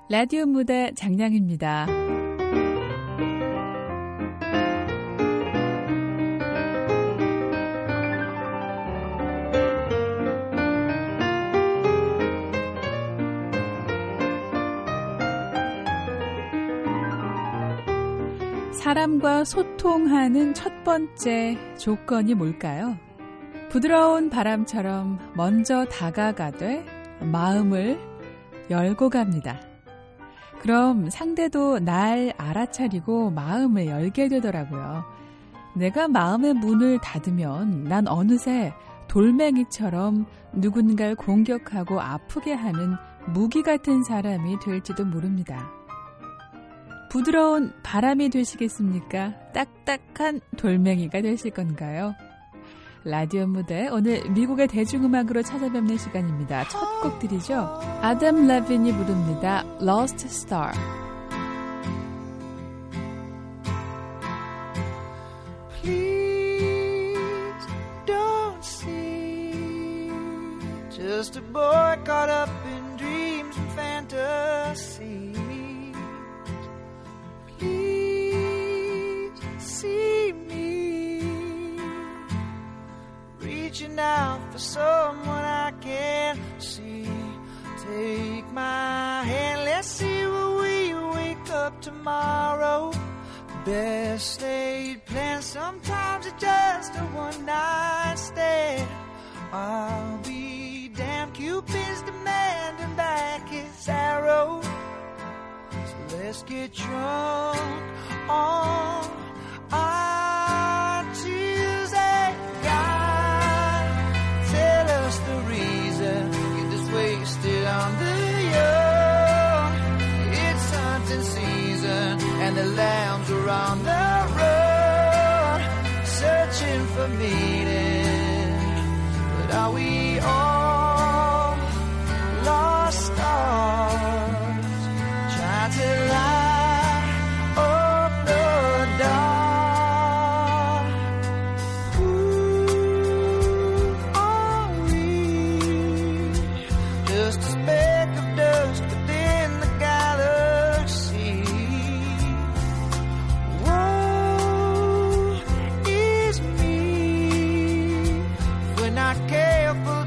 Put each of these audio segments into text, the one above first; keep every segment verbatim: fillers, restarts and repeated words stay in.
라디오 무대 장량입니다. 사람과 소통하는 첫 번째 조건이 뭘까요? 부드러운 바람처럼 먼저 다가가되 마음을 열고 갑니다. 그럼 상대도 날 알아차리고 마음을 열게 되더라고요. 내가 마음의 문을 닫으면 난 어느새 돌멩이처럼 누군가를 공격하고 아프게 하는 무기 같은 사람이 될지도 모릅니다. 부드러운 바람이 되시겠습니까? 딱딱한 돌멩이가 되실 건가요? 라디오 무대, 오늘 미국의 대중음악으로 찾아뵙는 시간입니다. 첫 곡들이죠. 아담 레빈이 부릅니다. Lost Star. Please don't see just a boy caught up in dreams and fantasy. Please see me reaching out for someone I can't see. Take my hand, let's see where we wake up tomorrow. Best laid plans, sometimes it's just a one night stand. I'll be damned, Cupid's demanding back his arrow. So let's get drunk on our Tuesday. God, tell us the reason get this wasted on the young. It's hunting season and the lambs are on the run, searching for meaning. But are we all lost stars trying to light up the dark? Who are we? Just a speck of dust within the galaxy. Woe is me if we're not careful.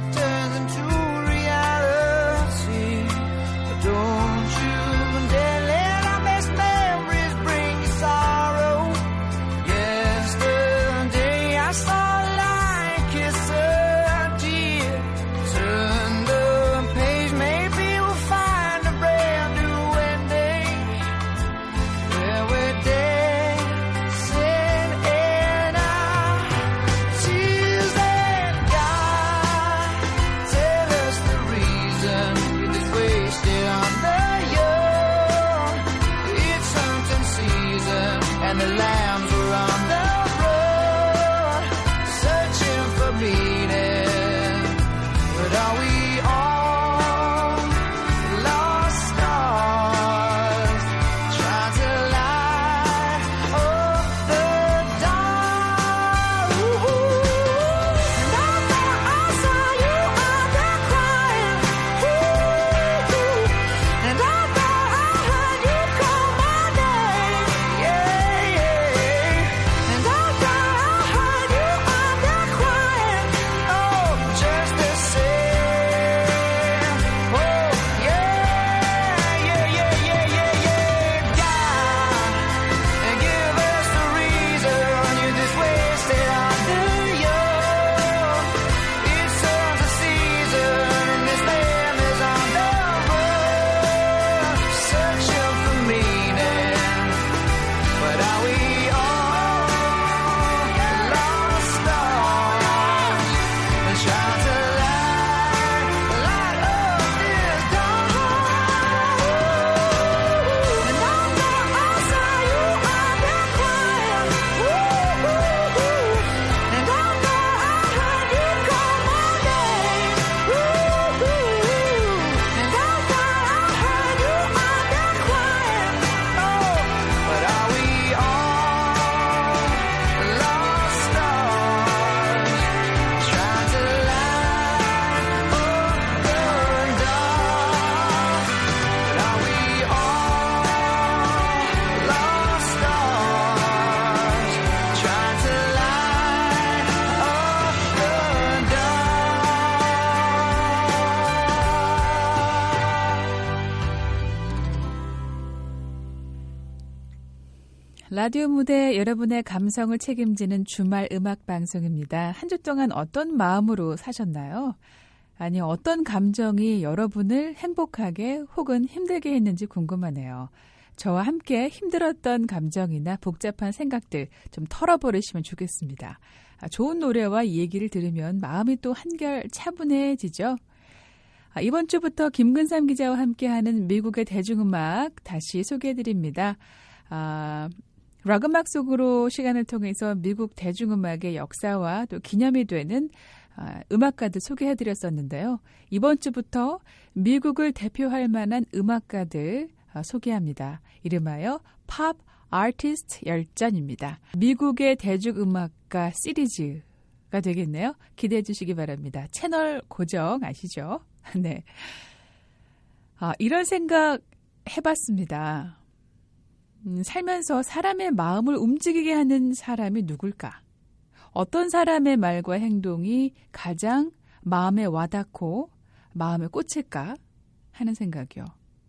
라디오 무대 여러분의 감성을 책임지는 주말 음악 방송입니다. 한 주 동안 어떤 마음으로 사셨나요? 아니, 어떤 감정이 여러분을 행복하게 혹은 힘들게 했는지 궁금하네요. 저와 함께 힘들었던 감정이나 복잡한 생각들 좀 털어버리시면 좋겠습니다. 아, 좋은 노래와 이 얘기를 들으면 마음이 또 한결 차분해지죠. 아, 이번 주부터 김근삼 기자와 함께하는 미국의 대중음악 다시 소개해드립니다. 아, 락음악 속으로 시간을 통해서 미국 대중음악의 역사와 또 기념이 되는 아, 음악가들 소개해드렸었는데요. 이번 주부터 미국을 대표할 만한 음악가들 아, 소개합니다. 이름하여 팝 아티스트 열전입니다. 미국의 대중음악가 시리즈가 되겠네요. 기대해 주시기 바랍니다. 채널 고정 아시죠? 네. 아, 이런 생각 해봤습니다. 음, 살면서 사람의 마음을 움직이게 하는 사람이 누굴까? 어떤 사람의 말과 행동이 가장 마음에 와닿고 마음에 꽂힐까 하는 생각이요.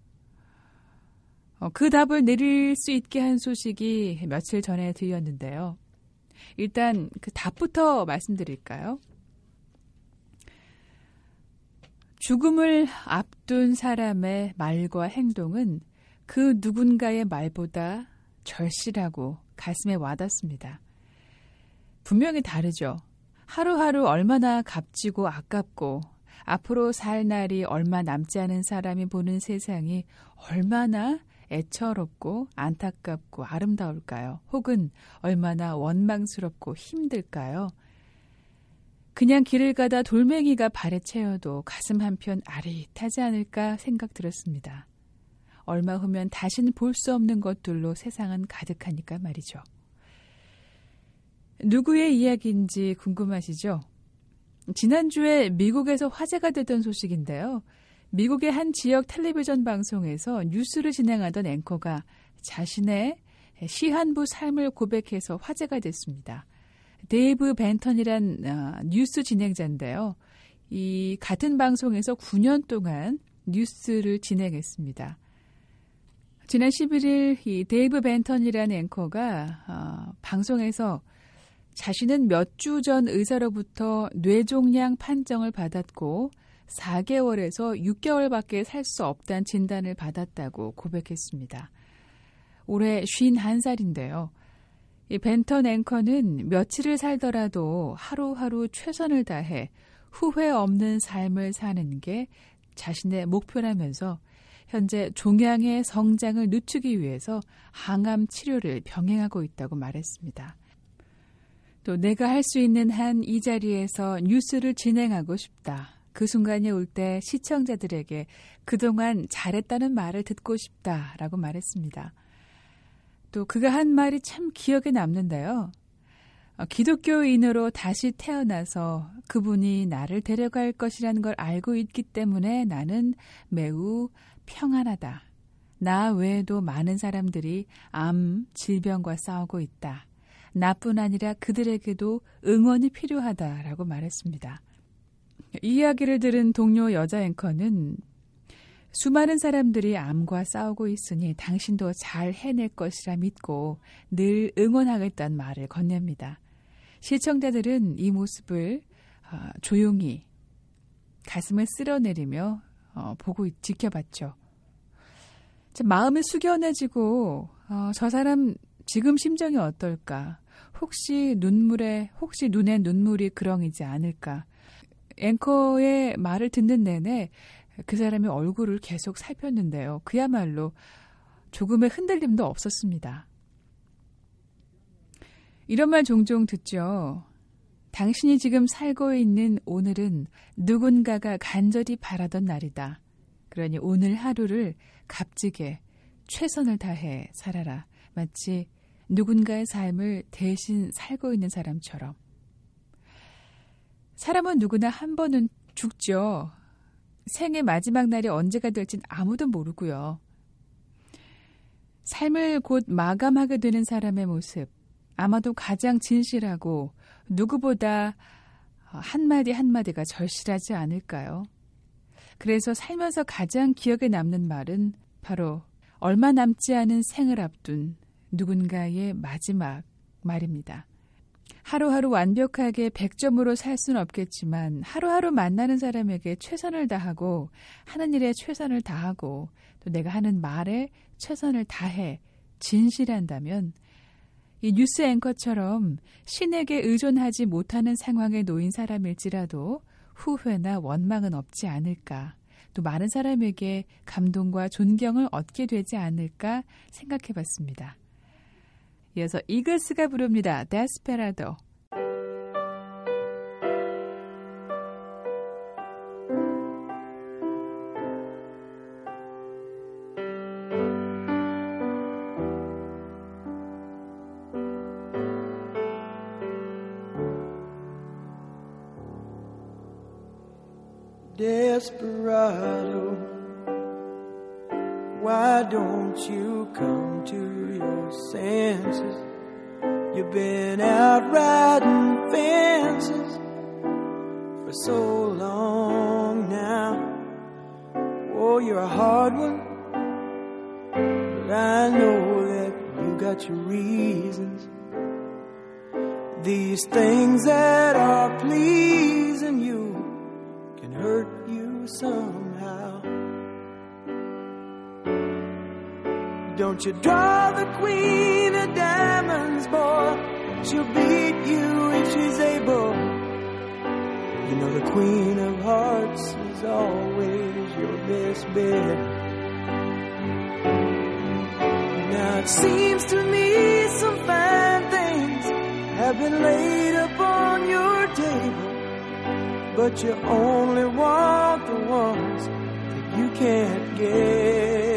어, 그 답을 내릴 수 있게 한 소식이 며칠 전에 들렸는데요. 일단 그 답부터 말씀드릴까요? 죽음을 앞둔 사람의 말과 행동은 그 누군가의 말보다 절실하고 가슴에 와닿습니다. 분명히 다르죠. 하루하루 얼마나 값지고 아깝고 앞으로 살 날이 얼마 남지 않은 사람이 보는 세상이 얼마나 애처롭고 안타깝고 아름다울까요? 혹은 얼마나 원망스럽고 힘들까요? 그냥 길을 가다 돌멩이가 발에 채여도 가슴 한편 아릿하지 않을까 생각 들었습니다. 얼마 후면 다시는 볼 수 없는 것들로 세상은 가득하니까 말이죠. 누구의 이야기인지 궁금하시죠? 지난주에 미국에서 화제가 됐던 소식인데요. 미국의 한 지역 텔레비전 방송에서 뉴스를 진행하던 앵커가 자신의 시한부 삶을 고백해서 화제가 됐습니다. 데이브 벤턴이란 어, 뉴스 진행자인데요. 이 같은 방송에서 구 년 동안 뉴스를 진행했습니다. 지난 십일 일 이 데이브 벤턴이라는 앵커가 어, 방송에서 자신은 몇 주 전 의사로부터 뇌종양 판정을 받았고 사 개월에서 육 개월밖에 살 수 없다는 진단을 받았다고 고백했습니다. 올해 쉰한 살인데요. 이 벤턴 앵커는 며칠을 살더라도 하루하루 최선을 다해 후회 없는 삶을 사는 게 자신의 목표라면서 현재 종양의 성장을 늦추기 위해서 항암 치료를 병행하고 있다고 말했습니다. 또 내가 할 수 있는 한 이 자리에서 뉴스를 진행하고 싶다. 그 순간이 올 때 시청자들에게 그동안 잘했다는 말을 듣고 싶다라고 말했습니다. 또 그가 한 말이 참 기억에 남는데요. 기독교인으로 다시 태어나서 그분이 나를 데려갈 것이라는 걸 알고 있기 때문에 나는 매우 평안하다. 나 외에도 많은 사람들이 암, 질병과 싸우고 있다. 나뿐 아니라 그들에게도 응원이 필요하다라고 말했습니다. 이 이야기를 들은 동료 여자 앵커는 수많은 사람들이 암과 싸우고 있으니 당신도 잘 해낼 것이라 믿고 늘 응원하겠다는 말을 건넵니다. 시청자들은 이 모습을 조용히 가슴을 쓸어내리며 보고 지켜봤죠. 마음이 숙연해지고 어, 저 사람 지금 심정이 어떨까? 혹시 눈물에 혹시 눈에 눈물이 그렁이지 않을까? 앵커의 말을 듣는 내내 그 사람의 얼굴을 계속 살폈는데요. 그야말로 조금의 흔들림도 없었습니다. 이런 말 종종 듣죠. 당신이 지금 살고 있는 오늘은 누군가가 간절히 바라던 날이다. 그러니 오늘 하루를 값지게 최선을 다해 살아라. 마치 누군가의 삶을 대신 살고 있는 사람처럼. 사람은 누구나 한 번은 죽죠. 생의 마지막 날이 언제가 될진 아무도 모르고요. 삶을 곧 마감하게 되는 사람의 모습, 아마도 가장 진실하고 누구보다 한마디 한마디가 절실하지 않을까요? 그래서 살면서 가장 기억에 남는 말은 바로 얼마 남지 않은 생을 앞둔 누군가의 마지막 말입니다. 하루하루 완벽하게 백 점으로 살 수는 없겠지만 하루하루 만나는 사람에게 최선을 다하고 하는 일에 최선을 다하고 또 내가 하는 말에 최선을 다해 진실한다면 이 뉴스 앵커처럼 신에게 의존하지 못하는 상황에 놓인 사람일지라도 후회나 원망은 없지 않을까, 또 많은 사람에게 감동과 존경을 얻게 되지 않을까 생각해 봤습니다. 이어서 이글스가 부릅니다. 데스페라도. Desperado, why don't you come to your senses? You've been out riding fences for so long now. Oh, you're a hard one, but I know that you got your reasons. These things that are pleasing you can hurt you somehow. Don't you draw the queen of diamonds, boy. She'll beat you if she's able. You know the queen of hearts is always your best bet. Now it seems to me some fine things have been laid upon your table, but you only want the ones that you can't get.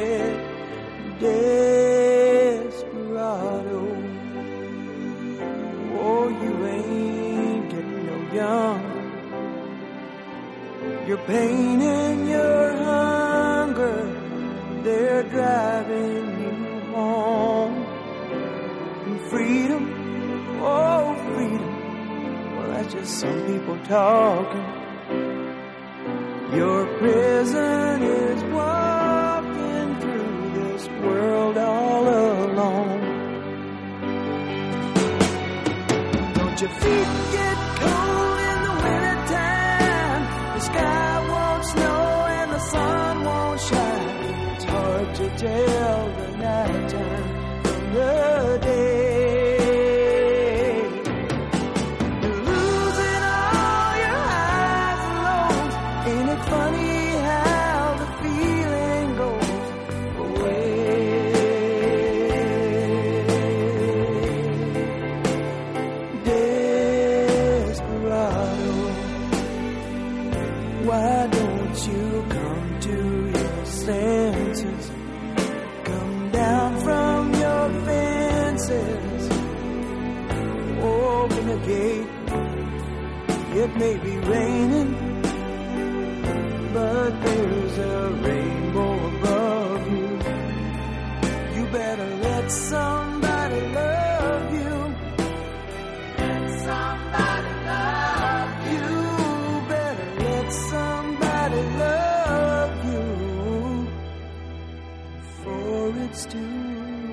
Desperado, oh, you ain't getting no younger. Your pain and your hunger, they're driving you home. And freedom, oh, freedom, well, that's just some people talking. Your prison is walking through this world all alone. Don't your feet get cold in the wintertime? The sky won't snow and the sun won't shine. It's hard to tell the nighttime from the day. Funny how the feeling goes away. Desperado, why don't you come to your senses? Come down from your fences. Open the gate. It may be raining, but there's a rainbow above you. You better let somebody love you. Let somebody love you. You better let somebody love you before it's too late.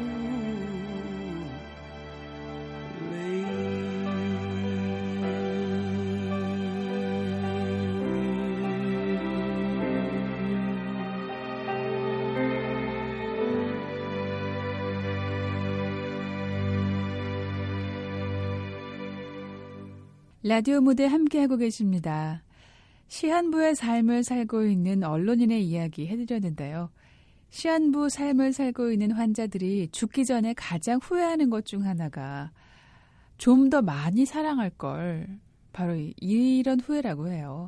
라디오 무대 함께하고 계십니다. 시한부의 삶을 살고 있는 언론인의 이야기 해드렸는데요. 시한부 삶을 살고 있는 환자들이 죽기 전에 가장 후회하는 것 중 하나가 좀 더 많이 사랑할 걸, 바로 이런 후회라고 해요.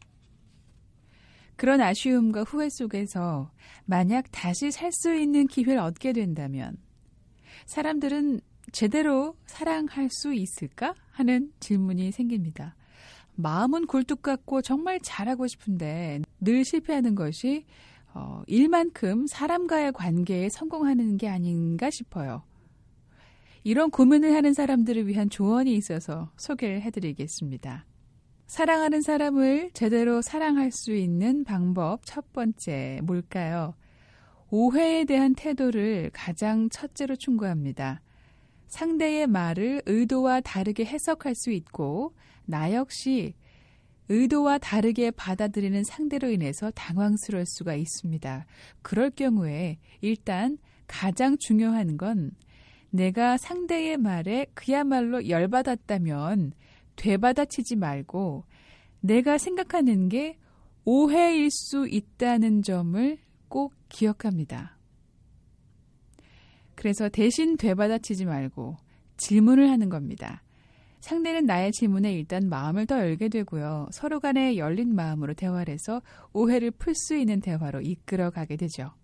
그런 아쉬움과 후회 속에서 만약 다시 살 수 있는 기회를 얻게 된다면 사람들은 제대로 사랑할 수 있을까? 하는 질문이 생깁니다. 마음은 굴뚝 같고 정말 잘하고 싶은데 늘 실패하는 것이 어, 일만큼 사람과의 관계에 성공하는 게 아닌가 싶어요. 이런 고민을 하는 사람들을 위한 조언이 있어서 소개를 해드리겠습니다. 사랑하는 사람을 제대로 사랑할 수 있는 방법 첫 번째, 뭘까요? 오해에 대한 태도를 가장 첫째로 충고합니다. 상대의 말을 의도와 다르게 해석할 수 있고 나 역시 의도와 다르게 받아들이는 상대로 인해서 당황스러울 수가 있습니다. 그럴 경우에 일단 가장 중요한 건 내가 상대의 말에 그야말로 열받았다면 되받아치지 말고 내가 생각하는 게 오해일 수 있다는 점을 꼭 기억합니다. 그래서 대신 되받아치지 말고 질문을 하는 겁니다. 상대는 나의 질문에 일단 마음을 더 열게 되고요. 서로 간에 열린 마음으로 대화를 해서 오해를 풀 수 있는 대화로 이끌어가게 되죠.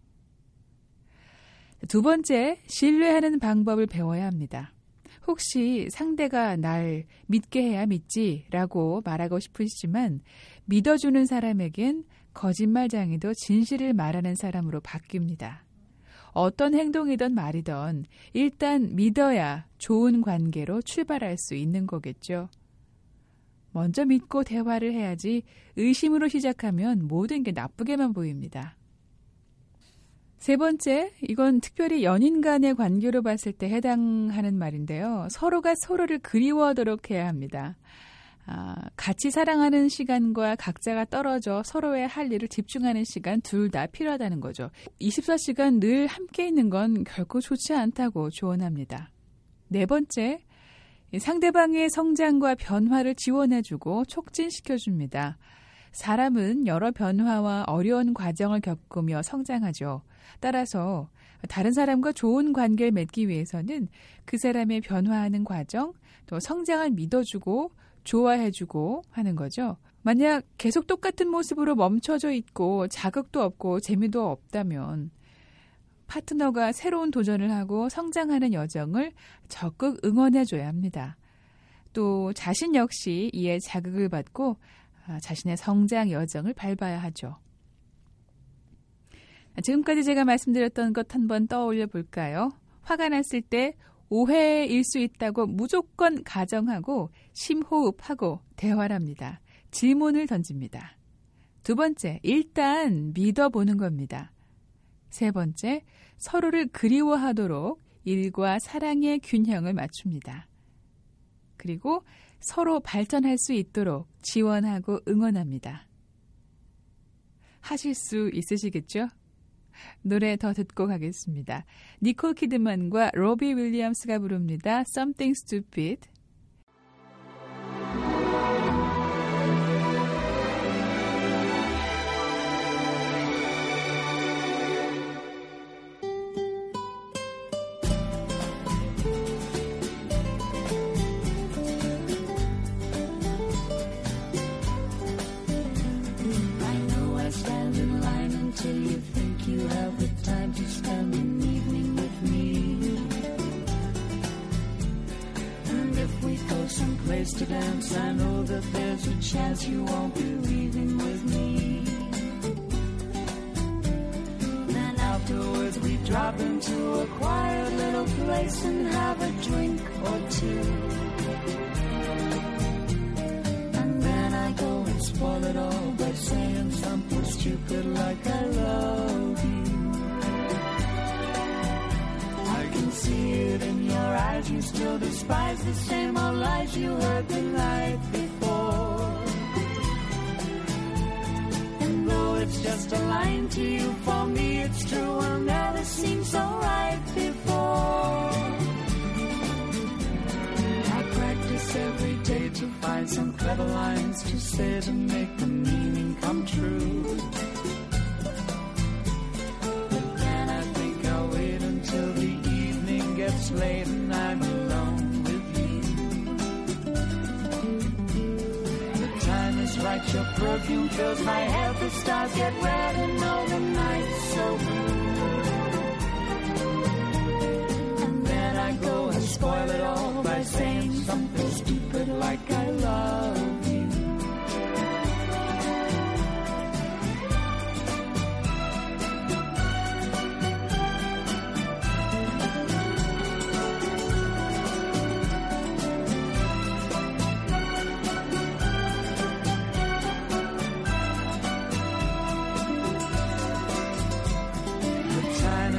두 번째, 신뢰하는 방법을 배워야 합니다. 혹시 상대가 날 믿게 해야 믿지라고 말하고 싶으시지만 믿어주는 사람에겐 거짓말장애도 진실을 말하는 사람으로 바뀝니다. 어떤 행동이든 말이든 일단 믿어야 좋은 관계로 출발할 수 있는 거겠죠. 먼저 믿고 대화를 해야지 의심으로 시작하면 모든 게 나쁘게만 보입니다. 세 번째, 이건 특별히 연인 간의 관계로 봤을 때 해당하는 말인데요. 서로가 서로를 그리워하도록 해야 합니다. 아, 같이 사랑하는 시간과 각자가 떨어져 서로의 할 일을 집중하는 시간 둘 다 필요하다는 거죠. 이십사 시간 늘 함께 있는 건 결코 좋지 않다고 조언합니다. 네 번째, 상대방의 성장과 변화를 지원해주고 촉진시켜줍니다. 사람은 여러 변화와 어려운 과정을 겪으며 성장하죠. 따라서 다른 사람과 좋은 관계를 맺기 위해서는 그 사람의 변화하는 과정, 또 성장을 믿어주고 좋아해주고 하는 거죠. 만약 계속 똑같은 모습으로 멈춰져 있고 자극도 없고 재미도 없다면 파트너가 새로운 도전을 하고 성장하는 여정을 적극 응원해줘야 합니다. 또 자신 역시 이에 자극을 받고 자신의 성장 여정을 밟아야 하죠. 지금까지 제가 말씀드렸던 것 한번 떠올려 볼까요? 화가 났을 때 오해일 수 있다고 무조건 가정하고 심호흡하고 대화를 합니다. 질문을 던집니다. 두 번째, 일단 믿어보는 겁니다. 세 번째, 서로를 그리워하도록 일과 사랑의 균형을 맞춥니다. 그리고 서로 발전할 수 있도록 지원하고 응원합니다. 하실 수 있으시겠죠? 노래 더 듣고 가겠습니다. 니콜 키드만과 로비 윌리엄스가 부릅니다. Something Stupid. Someplace to dance, I know that there's a chance you won't be leaving with me. Then afterwards we drop into a quiet little place and have a drink or two. And then I go and spoil it all by saying something stupid like I love you. See it in your eyes, you still despise the same old lies you heard the night before. And though it's just a line to you, for me it's true, will never seem so right before. I practice every day to find some clever lines to say to make the meaning come true. But then I think I'll wait until the gets late and I'm alone with you. The time is right, your perfume fills my head, the stars get red and all the night's so blue. And then I go and spoil it all by saying something stupid like I love you.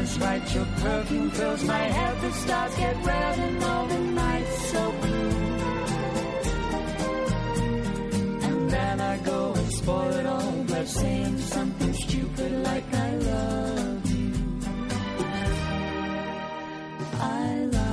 just right. Your perfume fills my head. The stars get red and all the nights so blue. And then I go and spoil it all by saying something stupid like I love you. I love you.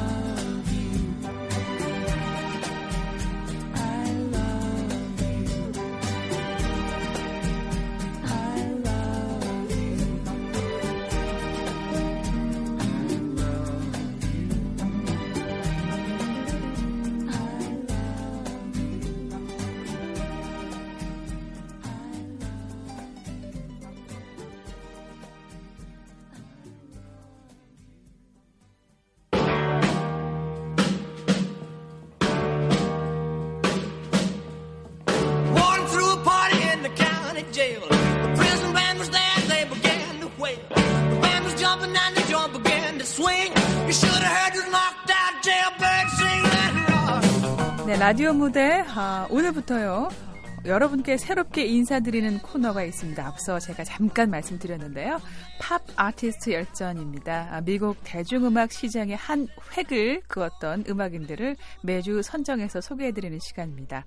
네, 라디오 무대 아, 오늘부터요. 여러분께 새롭게 인사드리는 코너가 있습니다. 앞서 제가 잠깐 말씀드렸는데요. 팝 아티스트 열전입니다. 아, 미국 대중음악 시장의 한 획을 그었던 음악인들을 매주 선정해서 소개해드리는 시간입니다.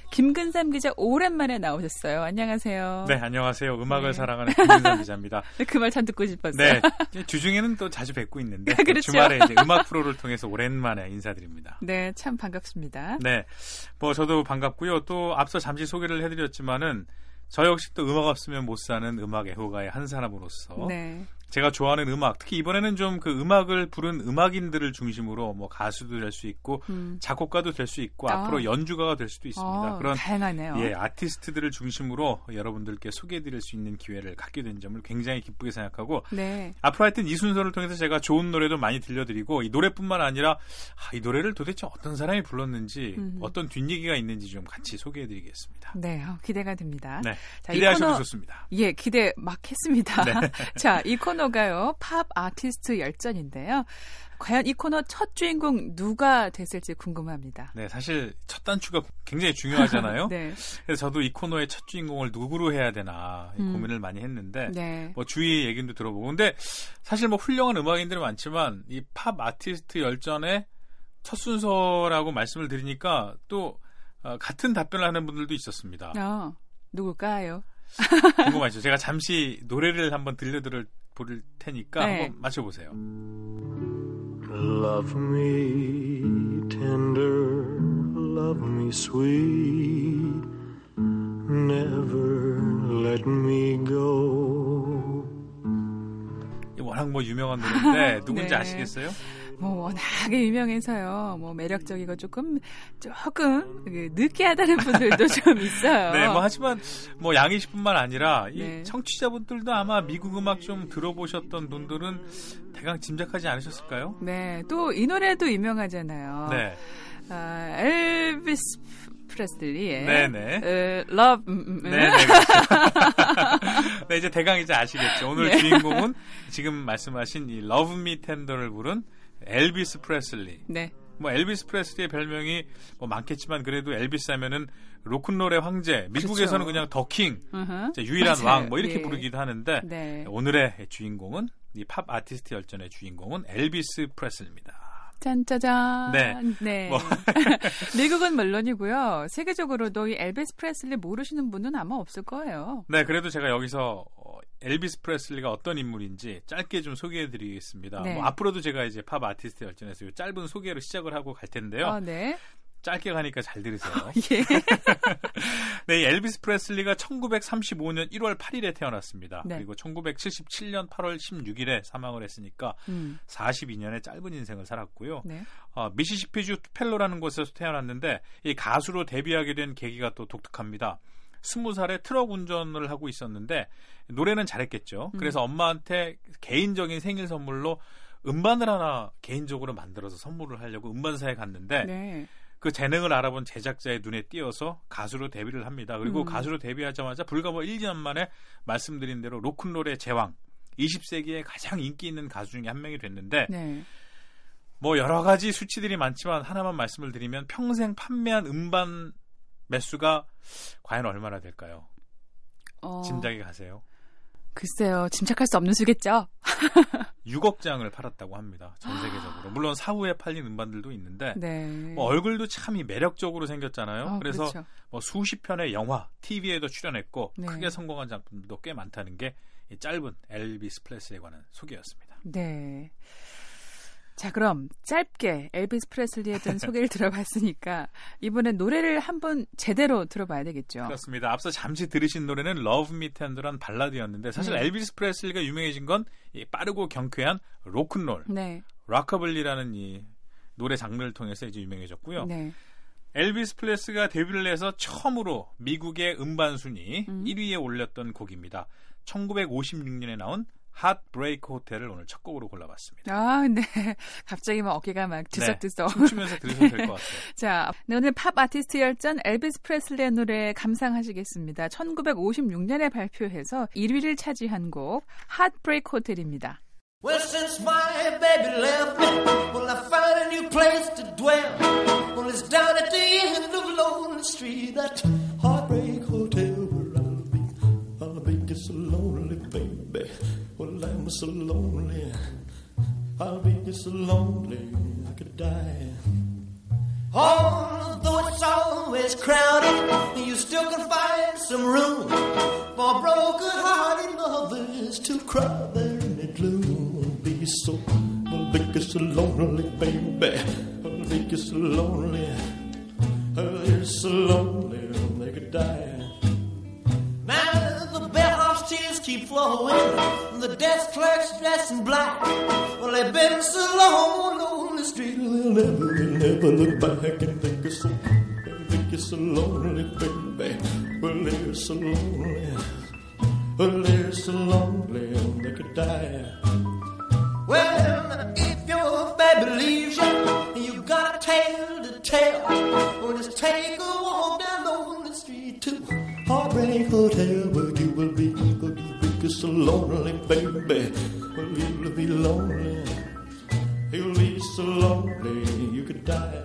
김근삼 기자 오랜만에 나오셨어요. 안녕하세요. 네, 안녕하세요. 음악을 네. 사랑하는 김근삼 기자입니다. 그 말 참 듣고 싶었어요. 네, 주중에는 또 자주 뵙고 있는데 그렇죠. 주말에 이제 음악 프로를 통해서 오랜만에 인사드립니다. 네, 참 반갑습니다. 네, 뭐 저도 반갑고요. 또 앞서 잠시 소개를 해드렸지만은 저 역시 또 음악 없으면 못 사는 음악 애호가의 한 사람으로서 네. 제가 좋아하는 음악, 특히 이번에는 좀 그 음악을 부른 음악인들을 중심으로 뭐 가수도 될 수 있고 음. 작곡가도 될 수 있고 아. 앞으로 연주가가 될 수도 있습니다. 아, 그런 다양하네요. 예, 아티스트들을 중심으로 여러분들께 소개해드릴 수 있는 기회를 갖게 된 점을 굉장히 기쁘게 생각하고 네. 앞으로 하여튼 이 순서를 통해서 제가 좋은 노래도 많이 들려드리고 이 노래뿐만 아니라 아, 이 노래를 도대체 어떤 사람이 불렀는지 음. 어떤 뒷얘기가 있는지 좀 같이 소개해드리겠습니다. 네, 어, 기대가 됩니다. 네, 자, 기대하셔도 코너, 좋습니다. 예, 기대 막 했습니다. 네. 자, 이 코너가요. 팝 아티스트 열전인데요. 과연 이 코너 첫 주인공 누가 됐을지 궁금합니다. 네, 사실 첫 단추가 굉장히 중요하잖아요. 네. 그래서 저도 이 코너의 첫 주인공을 누구로 해야 되나 음. 고민을 많이 했는데 네. 뭐 주위 얘기도 들어보고 근데 사실 뭐 훌륭한 음악인들은 많지만 이 팝 아티스트 열전의 첫 순서라고 말씀을 드리니까 또 어, 같은 답변을 하는 분들도 있었습니다. 어, 누굴까요? 궁금하죠. 제가 잠시 노래를 한번 들려드릴 볼 테니까 네. 한번 맞춰보세요. Love me tender, love me sweet, never let me go. 워낙 뭐 유명한 노래인데 누군지 네. 아시겠어요? 뭐 워낙에 유명해서요. 뭐 매력적이고 조금 조금 느끼하다는 분들도 좀 있어요. 네, 뭐 하지만 뭐 양희 씨뿐만 아니라 이 네. 청취자분들도 아마 미국 음악 좀 들어보셨던 분들은 대강 짐작하지 않으셨을까요? 네, 또 이 노래도 유명하잖아요. 네, 아, 엘비스 프레슬리의 네네. 어, Love. 음, 음. 네네. 네, 이제 대강 이제 아시겠죠. 오늘 네. 주인공은 지금 말씀하신 이 Love Me Tender를 부른 엘비스 프레슬리. 네. 뭐 엘비스 프레슬리의 별명이 뭐 많겠지만 그래도 엘비스 하면은 로큰롤의 황제. 미국에서는 그렇죠. 그냥 더킹, uh-huh. 유일한 맞아요. 왕 뭐 이렇게 예. 부르기도 하는데 네. 오늘의 주인공은 이 팝 아티스트 열전의 주인공은 엘비스 프레슬리입니다. 짠짜잔. 네. 네. 뭐. 미국은 물론이고요. 세계적으로도 이 엘비스 프레슬리 모르시는 분은 아마 없을 거예요. 네, 그래도 제가 여기서 엘비스 프레슬리가 어떤 인물인지 짧게 좀 소개해드리겠습니다. 네. 뭐 앞으로도 제가 이제 팝 아티스트 열전에서 짧은 소개로 시작을 하고 갈 텐데요. 아, 네. 짧게 가니까 잘 들으세요. 예. 네, 엘비스 프레슬리가 천구백삼십오 년 일월 팔일에 태어났습니다. 네. 그리고 천구백칠십칠 년 팔월 십육일에 사망을 했으니까 음. 사십이 년의 짧은 인생을 살았고요. 네. 어, 미시시피주 투펠로라는 곳에서 태어났는데 이 가수로 데뷔하게 된 계기가 또 독특합니다. 스무 살에 트럭 운전을 하고 있었는데 노래는 잘했겠죠. 음. 그래서 엄마한테 개인적인 생일 선물로 음반을 하나 개인적으로 만들어서 선물을 하려고 음반사에 갔는데 네. 그 재능을 알아본 제작자의 눈에 띄어서 가수로 데뷔를 합니다. 그리고 음. 가수로 데뷔하자마자 불과 뭐 일 년 만에 말씀드린 대로 로큰롤의 제왕, 이십 세기에 가장 인기 있는 가수 중에 한 명이 됐는데 네. 뭐 여러 가지 수치들이 많지만 하나만 말씀을 드리면 평생 판매한 음반 매수가 과연 얼마나 될까요? 어... 짐작이 가세요? 글쎄요. 짐작할 수 없는 수겠죠? 육억 장을 팔았다고 합니다. 전 세계적으로. 물론 사후에 팔린 음반들도 있는데 네. 뭐 얼굴도 참 매력적으로 생겼잖아요. 어, 그래서 그렇죠. 뭐 수십 편의 영화, 티비에도 출연했고 네. 크게 성공한 작품들도 꽤 많다는 게 이 짧은 엘비스 프레슬리에 관한 소개였습니다. 네. 자, 그럼 짧게 엘비스 프레슬리에 대한 소개를 들어봤으니까 이번엔 노래를 한번 제대로 들어봐야 되겠죠. 그렇습니다. 앞서 잠시 들으신 노래는 Love Me Tender한 발라드였는데 사실 네. 엘비스 프레슬리가 유명해진 건 이 빠르고 경쾌한 로큰롤, 네. 락커블리라는 이 노래 장르를 통해서 이제 유명해졌고요. 네. 엘비스 프레슬리가 데뷔를 해서 처음으로 미국의 음반 순위 음. 일 위에 올렸던 곡입니다. 천구백오십육 년에 나온 핫브레이크 호텔을 오늘 첫 곡으로 골라봤습니다. 아, 네. 갑자기 막 어깨가 막 들썩들썩. 네, 춤추면서 들으셔도 될 것 같아요. 자, 네, 오늘 팝 아티스트 열전 엘비스 프레슬리의 노래 감상하시겠습니다. 천구백오십육 년에 발표해서 일 위를 차지한 곡 핫브레이크 호텔입니다. Well, since my baby left me, well, I found a new place to dwell. Well, it's down at the end of Lonely Street, that heartbreak hotel where I'll be. I'll be so lonely, baby. Well, I'm so lonely. I'll be so lonely I could die. Although it's always crowded, you still can find some room for broken-hearted lovers to cry there in the gloom. Be so, I'll be so lonely, baby. I'll be so lonely. I'll so lonely they could die. Now the bellhop's tears keep flowing, the desk clerk's dressed in black. Well, they've been so long on the street, they'll never, they'll never look back and think it's so, think it's so lonely, baby. Well, they're so lonely. Well, they're so lonely they could die. Well, if your baby leaves you, you got a tale to tell. Well, just take a walk down on the street to Heartbreak Hotel, where you will be, where you will be so lonely, baby. Well, you'll be lonely, you'll be so lonely you could die.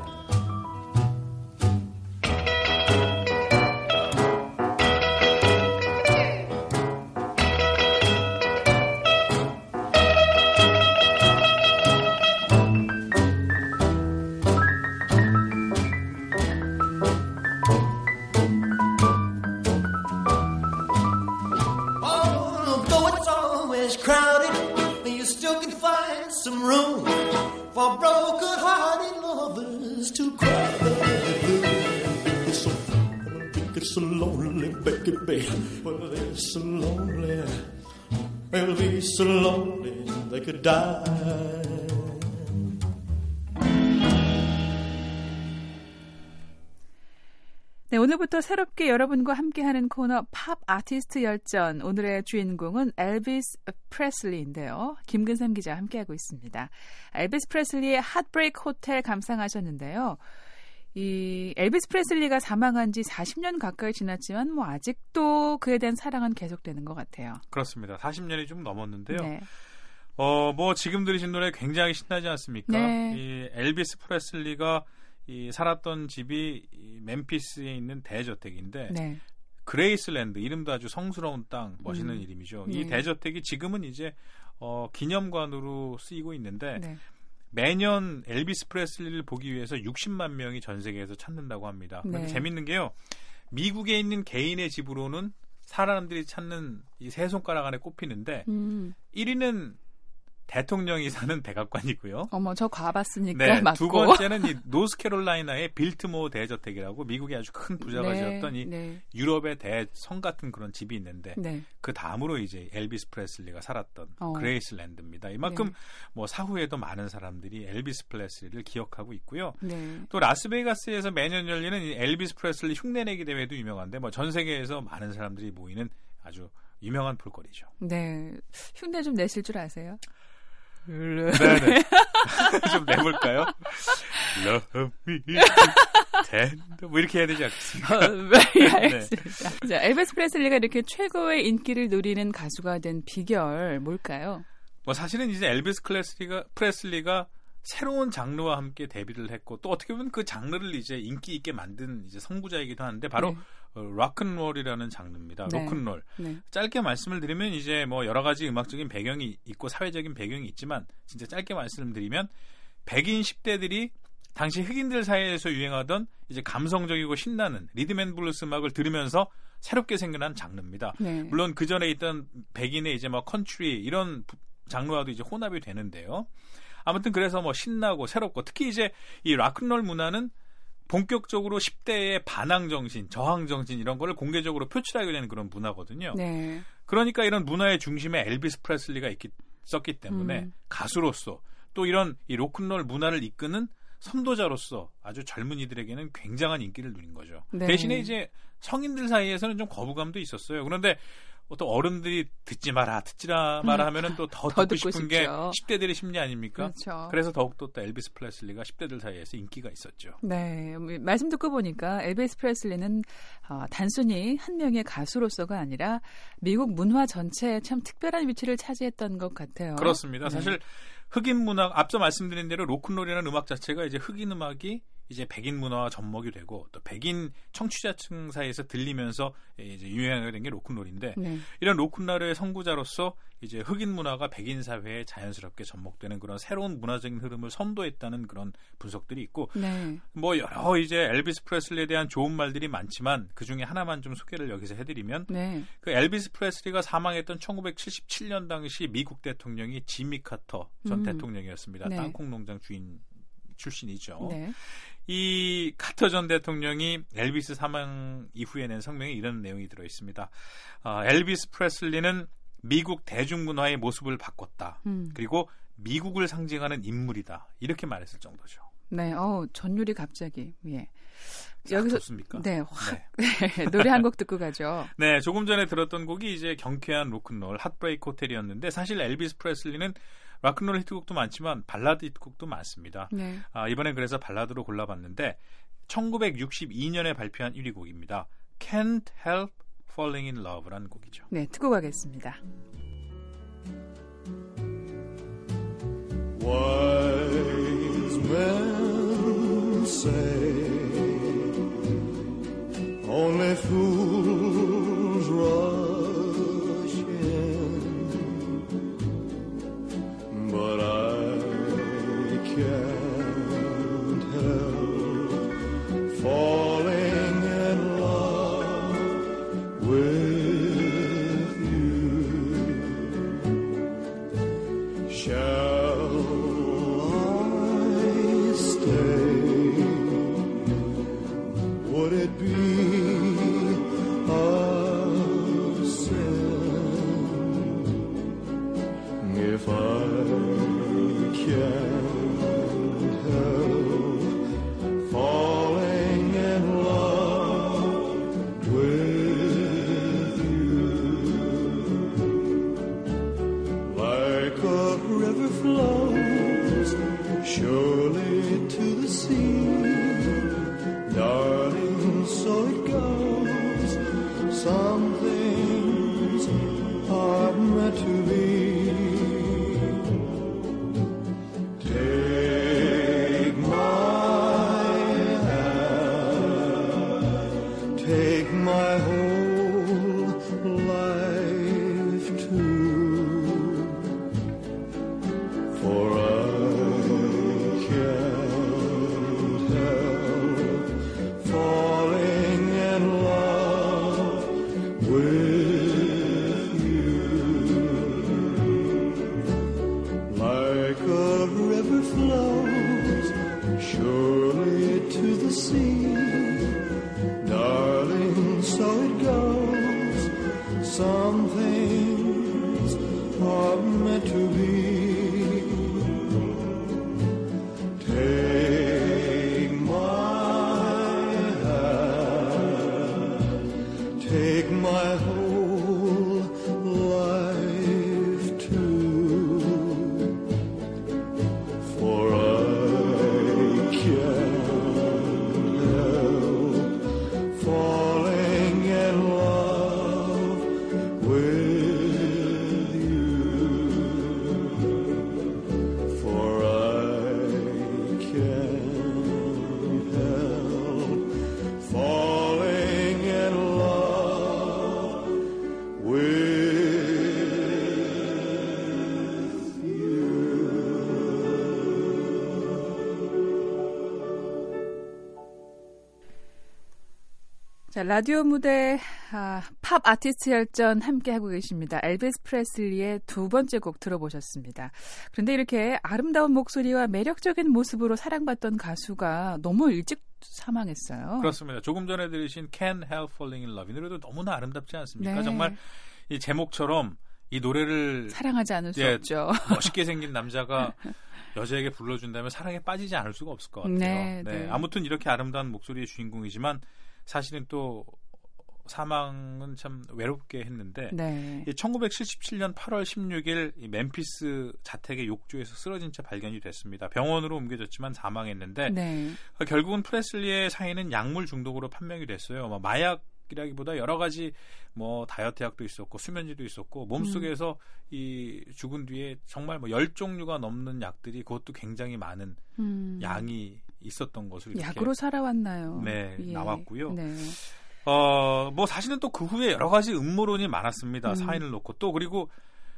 Crowded, you still can find some room for broken-hearted lovers to cry. It's so, it's so lonely, baby. Well, they're so lonely. They'll be so lonely they could die. 네, 오늘부터 새롭게 여러분과 함께하는 코너 팝 아티스트 열전. 오늘의 주인공은 엘비스 프레슬리인데요. 김근삼 기자와 함께하고 있습니다. 엘비스 프레슬리의 핫브레이크 호텔 감상하셨는데요. 이 엘비스 프레슬리가 사망한 지 사십 년 가까이 지났지만 뭐 아직도 그에 대한 사랑은 계속되는 것 같아요. 그렇습니다. 사십 년이 좀 넘었는데요. 네. 어, 뭐 지금 들으신 노래 굉장히 신나지 않습니까? 네. 이 엘비스 프레슬리가 이 살았던 집이 이 멤피스에 있는 대저택인데 네. 그레이슬랜드, 이름도 아주 성스러운 땅, 멋있는 음. 이름이죠. 네. 이 대저택이 지금은 이제 어, 기념관으로 쓰이고 있는데 네. 매년 엘비스 프레슬리를 보기 위해서 육십만 명이 전 세계에서 찾는다고 합니다. 그런데 네. 재밌는 게요. 미국에 있는 개인의 집으로는 사람들이 찾는 이 세 손가락 안에 꼽히는데 음. 일 위는 대통령이 사는 백악관이고요. 어머, 저 가봤으니까 네, 맞고. 두 번째는 이 노스캐롤라이나의 빌트모어 대저택이라고 미국의 아주 큰 부자가 네, 지었던 이 네. 유럽의 대성 같은 그런 집이 있는데 네. 그 다음으로 이제 엘비스 프레슬리가 살았던 어. 그레이슬랜드입니다. 이만큼 네. 뭐 사후에도 많은 사람들이 엘비스 프레슬리를 기억하고 있고요. 네. 또 라스베이거스에서 매년 열리는 이 엘비스 프레슬리 흉내내기 대회도 유명한데 뭐 전 세계에서 많은 사람들이 모이는 아주 유명한 볼거리죠. 네, 흉내 좀 내실 줄 아세요? 네네. 좀 내볼까요? Love me tender. 뭐 이렇게 해야 되지 않겠습니까? 어, 네, 알겠습니다. 네. 자, 엘비스 프레슬리가 이렇게 최고의 인기를 누리는 가수가 된 비결 뭘까요? 뭐 사실은 이제 엘비스 프레슬리가, 프레슬리가 새로운 장르와 함께 데뷔를 했고 또 어떻게 보면 그 장르를 이제 인기 있게 만든 이제 선구자이기도 하는데 바로 네. 어, 락앤롤이라는 장르입니다. 네. 로큰롤. 네. 짧게 말씀을 드리면 이제 뭐 여러 가지 음악적인 배경이 있고 사회적인 배경이 있지만 진짜 짧게 말씀드리면 백인 십 대들이 당시 흑인들 사이에서 유행하던 이제 감성적이고 신나는 리듬앤블루스 음악을 들으면서 새롭게 생겨난 장르입니다. 네. 물론 그 전에 있던 백인의 이제 뭐 컨트리 이런 장르와도 이제 혼합이 되는데요. 아무튼 그래서 뭐 신나고 새롭고 특히 이제 이 락앤롤 문화는 본격적으로 십 대의 반항 정신, 저항 정신 이런 거를 공개적으로 표출하게 되는 그런 문화거든요. 네. 그러니까 이런 문화의 중심에 엘비스 프레슬리가 있기, 있었기 때문에 음. 가수로서 또 이런 이 락앤롤 문화를 이끄는 선도자로서 아주 젊은이들에게는 굉장한 인기를 누린 거죠. 네. 대신에 이제 성인들 사이에서는 좀 거부감도 있었어요. 그런데 또 어른들이 듣지 마라, 듣지 마라 하면은 또 더 듣고, 듣고 싶은 싶죠. 게 십 대들의 심리 아닙니까? 그렇죠. 그래서 더욱더 또 엘비스 프레슬리가 십 대들 사이에서 인기가 있었죠. 네. 말씀 듣고 보니까 엘비스 프레슬리는 어, 단순히 한 명의 가수로서가 아니라 미국 문화 전체에 참 특별한 위치를 차지했던 것 같아요. 그렇습니다. 네. 사실 흑인 문화, 앞서 말씀드린 대로 로큰롤이라는 음악 자체가 이제 흑인 음악이 이제 백인 문화와 접목이 되고 또 백인 청취자층 사이에서 들리면서 이제 유행하게 된 게 로큰롤인데 네. 이런 로큰롤의 선구자로서 이제 흑인 문화가 백인 사회에 자연스럽게 접목되는 그런 새로운 문화적인 흐름을 선도했다는 그런 분석들이 있고 네. 뭐 여러 이제 엘비스 프레슬리에 대한 좋은 말들이 많지만 그 중에 하나만 좀 소개를 여기서 해드리면 네. 그 엘비스 프레슬리가 사망했던 천구백칠십칠 년 당시 미국 대통령이 지미 카터 전 음. 대통령이었습니다. 네. 땅콩 농장 주인 출신이죠. 네. 이 카터 전 대통령이 엘비스 사망 이후에 낸 성명에 이런 내용이 들어있습니다. 어, 엘비스 프레슬리는 미국 대중문화의 모습을 바꿨다. 음. 그리고 미국을 상징하는 인물이다. 이렇게 말했을 정도죠. 네, 어 전율이 갑자기 예. 여기서 좋습니까? 네, 확 네. 노래 한 곡 듣고 가죠. 네, 조금 전에 들었던 곡이 이제 경쾌한 로큰롤 핫브레이크 호텔이었는데 사실 엘비스 프레슬리는 락앤롤 히트곡도 많지만 발라드 히트곡도 많습니다. 네. 아, 이번엔 그래서 발라드로 골라봤는데 천구백육십이 년에 발표한 일 위 곡입니다. Can't Help Falling in Love라는 곡이죠. 네, 듣고 가겠습니다. Wise men say only fools rush in, but I can't help falling in love with you. Shall I stay? Would it be a sin if I can't help falling in love with you? Like a river flows surely to the sea, darling, so it goes. Some things are meant to be. Take my hand, take my whole life too, for I can't help falling in love with you. Like a river flows surely to the sea, darling, so it goes. Some things are meant to be. Take my hand, take my whole life too, for I can't help falling in love with you. 자, 라디오 무대 아, 팝 아티스트 열전 함께하고 계십니다. 엘비스 프레슬리의 두 번째 곡 들어보셨습니다. 그런데 이렇게 아름다운 목소리와 매력적인 모습으로 사랑받던 가수가 너무 일찍 사망했어요. 그렇습니다. 조금 전에 들으신 Can't Help Falling in Love 이 노래도 너무나 아름답지 않습니까? 네. 정말 이 제목처럼 이 노래를 사랑하지 않을 수 예, 없죠. 멋있게 생긴 남자가 여자에게 불러준다면 사랑에 빠지지 않을 수가 없을 것 같아요. 네, 네. 네. 아무튼 이렇게 아름다운 목소리의 주인공이지만 사실은 또 사망은 참 외롭게 했는데 네. 천구백칠십칠 년 팔월 십육일 이 멤피스 자택의 욕조에서 쓰러진 채 발견이 됐습니다. 병원으로 옮겨졌지만 사망했는데 네. 결국은 프레슬리의 사인은 약물 중독으로 판명이 됐어요. 뭐 마약이라기보다 여러 가지 뭐 다이어트 약도 있었고 수면제도 있었고 몸속에서 음. 이 죽은 뒤에 정말 뭐 열 종류가 넘는 약들이 그것도 굉장히 많은 음. 양이 있었던 것으로 이렇게 약으로 살아왔나요? 네, 예. 나왔고요. 네. 어, 뭐 사실은 또 그 후에 여러 가지 음모론이 많았습니다. 음. 사인을 놓고 또 그리고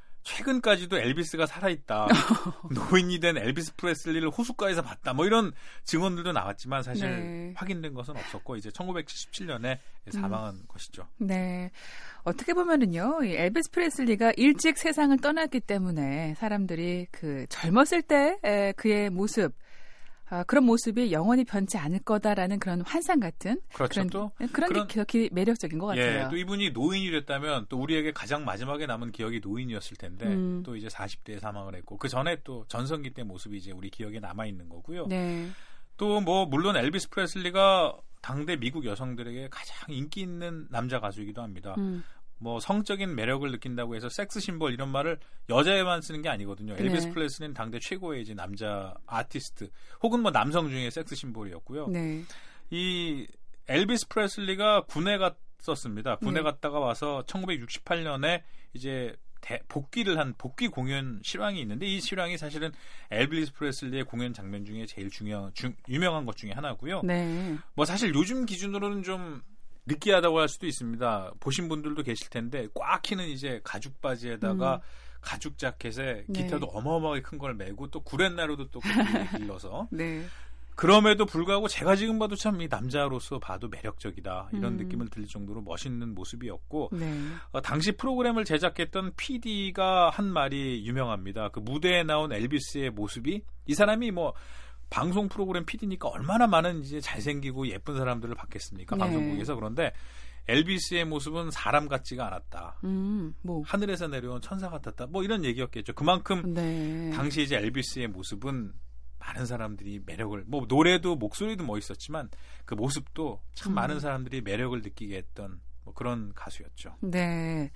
최근까지도 엘비스가 살아있다. 노인이 된 엘비스 프레슬리를 호숫가에서 봤다. 뭐 이런 증언들도 나왔지만 사실 네. 확인된 것은 없었고 이제 천구백칠십칠 년에 사망한 음. 것이죠. 네. 어떻게 보면은요, 이 엘비스 프레슬리가 일찍 세상을 떠났기 때문에 사람들이 그 젊었을 때 그의 모습, 아, 그런 모습이 영원히 변치 않을 거다라는 그런 환상 같은 그렇죠. 그런, 또 그런, 그런 게 기억이 매력적인 것 같아요. 예, 또 이분이 노인이 됐다면 또 우리에게 가장 마지막에 남은 기억이 노인이었을 텐데 음. 또 이제 사십 대에 사망을 했고 그 전에 또 전성기 때 모습이 이제 우리 기억에 남아 있는 거고요. 네. 또 뭐 물론 엘비스 프레슬리가 당대 미국 여성들에게 가장 인기 있는 남자 가수이기도 합니다. 음. 뭐 성적인 매력을 느낀다고 해서 섹스 심볼 이런 말을 여자에만 쓰는 게 아니거든요. 네. 엘비스 프레슬리는 당대 최고의 이제 남자 아티스트 혹은 뭐 남성 중에 섹스 심볼이었고요. 네. 이 엘비스 프레슬리가 군에 갔었습니다. 군에 네. 갔다가 와서 천구백육십팔 년에 이제 대, 복귀를 한 복귀 공연 실황이 있는데 이 실황이 사실은 엘비스 프레슬리의 공연 장면 중에 제일 중요한 중, 유명한 것 중에 하나고요. 네. 뭐 사실 요즘 기준으로는 좀 느끼하다고 할 수도 있습니다. 보신 분들도 계실 텐데 꽉 끼는 이제 가죽 바지에다가 음. 가죽 자켓에 네. 기타도 어마어마하게 큰 걸 메고 또 구렛나루도 또 길러서 네. 그럼에도 불구하고 제가 지금 봐도 참 이 남자로서 봐도 매력적이다 이런 음. 느낌을 들릴 정도로 멋있는 모습이었고 네. 어, 당시 프로그램을 제작했던 피디가 한 말이 유명합니다. 그 무대에 나온 엘비스의 모습이 이 사람이 뭐 방송 프로그램 피디니까 얼마나 많은 이제 잘생기고 예쁜 사람들을 봤겠습니까? 네. 방송국에서. 그런데 엘비스의 모습은 사람 같지가 않았다. 음, 뭐. 하늘에서 내려온 천사 같았다. 뭐 이런 얘기였겠죠. 그만큼 네. 당시 이제 엘비스의 모습은 많은 사람들이 매력을 뭐 노래도 목소리도 멋있었지만 그 모습도 참 음. 많은 사람들이 매력을 느끼게 했던 뭐 그런 가수였죠. 네.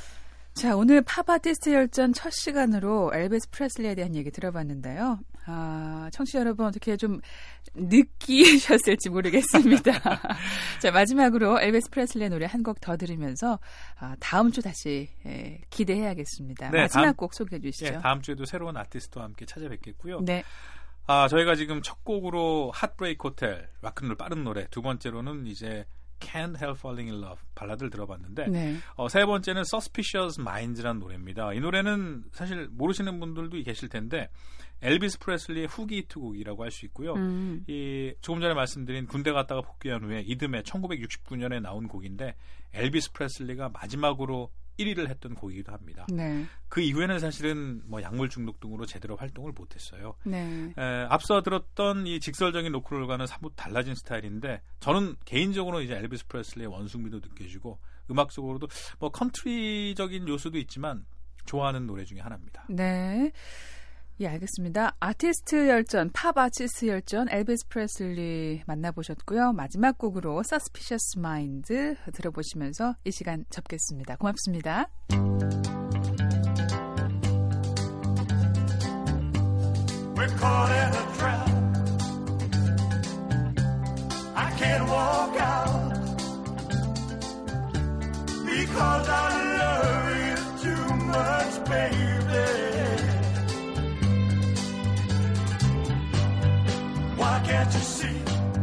자, 오늘 팝 아티스트 열전 첫 시간으로 엘비스 프레슬리에 대한 얘기 들어봤는데요. 아, 청취자 여러분 어떻게 좀 느끼셨을지 모르겠습니다. 자, 마지막으로 엘비스 프레슬리의 노래 한 곡 더 들으면서 아, 다음 주 다시 예, 기대해야겠습니다. 네, 마지막 다음, 곡 소개해 주시죠. 네, 다음 주에도 새로운 아티스트와 함께 찾아뵙겠고요. 네. 아, 저희가 지금 첫 곡으로 핫브레이크 호텔, 락큰롤 빠른 노래, 두 번째로는 이제 Can't Help Falling in Love 발라드를 들어봤는데 네. 어, 세 번째는 Suspicious Minds라는 노래입니다. 이 노래는 사실 모르시는 분들도 계실 텐데 엘비스 프레슬리의 후기 히트곡이라고 할 수 있고요. 음. 이 조금 전에 말씀드린 군대 갔다가 복귀한 후에 이듬해 천구백육십구 년에 나온 곡인데 엘비스 프레슬리가 마지막으로 일 위를 했던 곡이기도 합니다. 네. 그 이후에는 사실은 뭐 약물 중독 등으로 제대로 활동을 못했어요. 네. 에, 앞서 들었던 이 직설적인 로크롤과는 사뭇 달라진 스타일인데 저는 개인적으로 이제 엘비스 프레슬리의 원숭미도 느껴지고 음악적으로도 뭐 컨트리적인 요소도 있지만 좋아하는 노래 중에 하나입니다. 네. 예, 알겠습니다. 아티스트 열전, 팝 아티스트 열전, 엘비스 프레슬리 만나보셨고요. 마지막 곡으로 Suspicious Mind 들어보시면서 이 시간 접겠습니다. 고맙습니다. We're caught in a trap. I can't walk out because I love you too much, baby. Why can't you see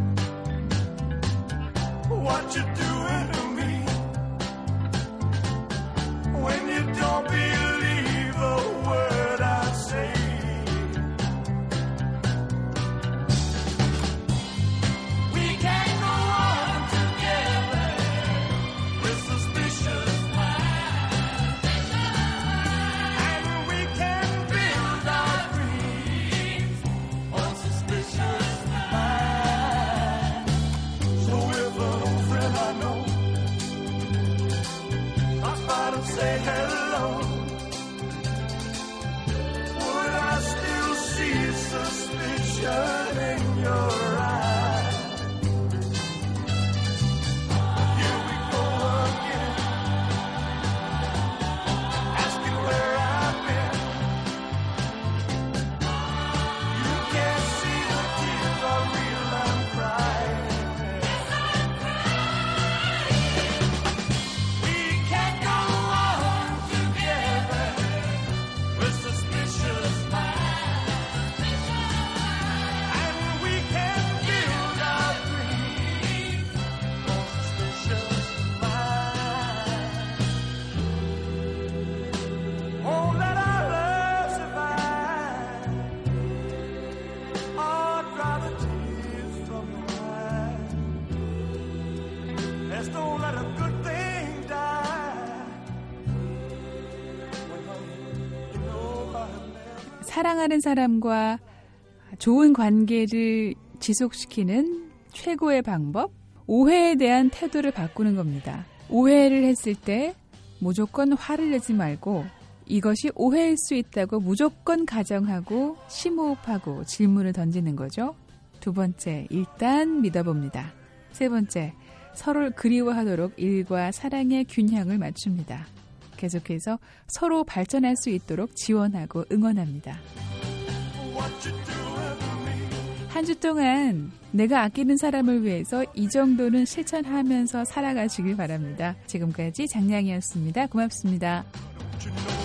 what you're doing to me when you don't believe a word I say? We can't go on together 사랑하는 사람과 좋은 관계를 지속시키는 최고의 방법, 오해에 대한 태도를 바꾸는 겁니다. 오해를 했을 때 무조건 화를 내지 말고 이것이 오해일 수 있다고 무조건 가정하고 심호흡하고 질문을 던지는 거죠. 두 번째, 일단 믿어봅니다. 세 번째, 서로를 그리워하도록 일과 사랑의 균형을 맞춥니다. 계속해서 서로 발전할 수 있도록 지원하고 응원합니다. 한 주 동안 내가 아끼는 사람을 위해서 이 정도는 실천하면서 살아가시길 바랍니다. 지금까지 장량이었습니다. 고맙습니다.